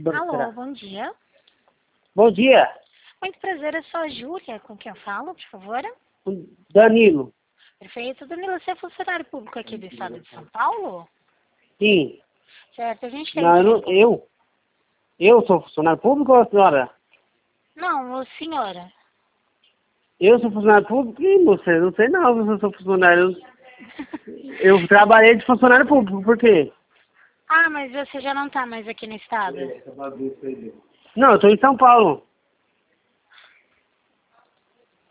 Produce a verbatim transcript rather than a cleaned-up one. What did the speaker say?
banco Alô, será? bom dia. Bom dia, Muito prazer, eu sou a Júlia, com quem eu falo, por favor. Danilo. Perfeito. Danilo, você é funcionário público aqui do estado de São Paulo? Sim. Certo, a gente tem... Não, eu, não- eu? Eu sou funcionário público ou a senhora? Não, ô, senhora. Eu sou funcionário público? Ih, não sei, não sei não se eu sou funcionário. Eu, eu trabalhei de funcionário público, por quê? Ah, mas você já não tá mais aqui no estado? Não, eu estou em São Paulo.